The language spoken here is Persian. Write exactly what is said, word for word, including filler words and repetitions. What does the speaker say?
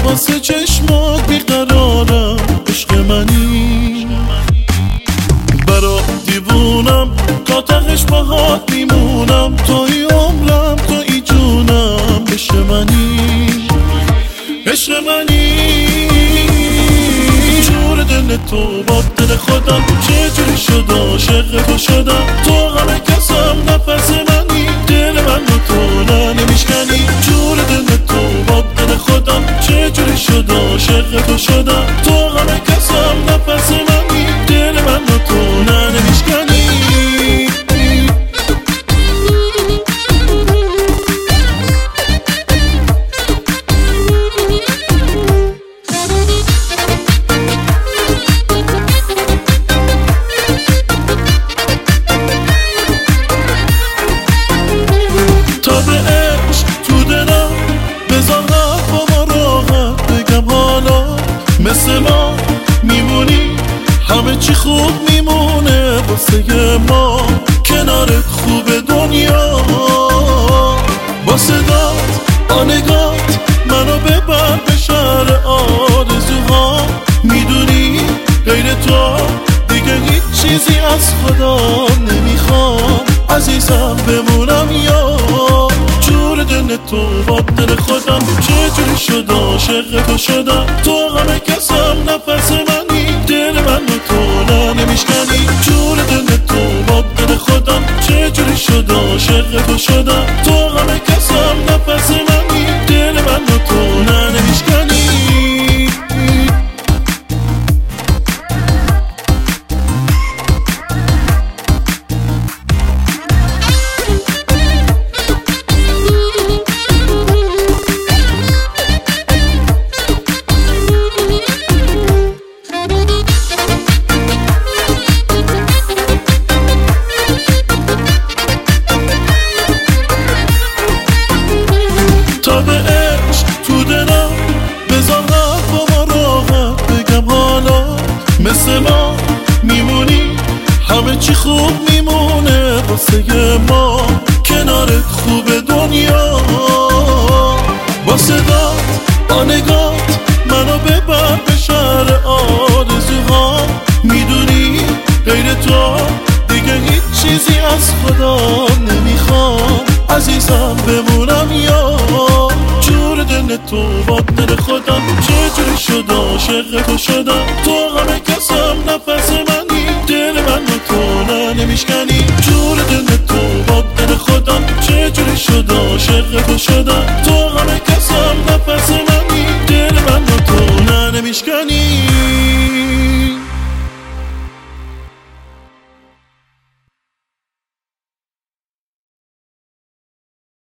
واسه چشمات بیقرارم، عشق منی برا دیوونم، قاطقش باهات میمونم، توی عمرم توی جونم، عشق منی عشق منی. جور دل تو با دل خودم، چجوری شد عاشق تو شدم، تو همه کسم نفس منی، دل من رو تو نه نمیشکنی. جور دل تو با دل خودم، چجوری شد عاشق تو شدم، تو همه کسم نفس منی، دل من رو تو نه نمیشکنی. مثل ما میمونی، همه چی خوب میمونه واسه ما، کنارت خوب دنیا. با صدات آنگات منو ببر به شهر آرزوها، میدونی غیر تو دیگه هیچ چیزی از خدا نمیخوام، عزیزم بمونم یا جور دل تو با دل خودم، چجوری شد عاشق تو شدم، تو همه کسم نفس منی، دل من رو تو نه نمیشکنی. جور دل تو با دل خودم، چجوری شد عاشق تو شدم، تو همه کسم نفس منی، دل من رو تو نه نمیشکنی. تا به عشق تو دلم بذار با ما راحت بگم حالا، مثل ما میمونی، همه چی خوب میمونه واسه ما، کنارت خوب دنیا. با صدات آنگات منو ببر به شهر آرزوها، میدونی غیر تو دیگه هیچ چیزی از خدا نمیخوام، عزیزم بمونم یا جور دل تو با دل خودم، چجوری شد عاشق تو شدم، تو همه کسم نفس منی، دل من رو تو نه نمیشکنی. جور دل تو با دل خودم، چجوری شد عاشق تو شدم، تو همه کسم نفس منی، دل من رو تو نه نمیشکنی.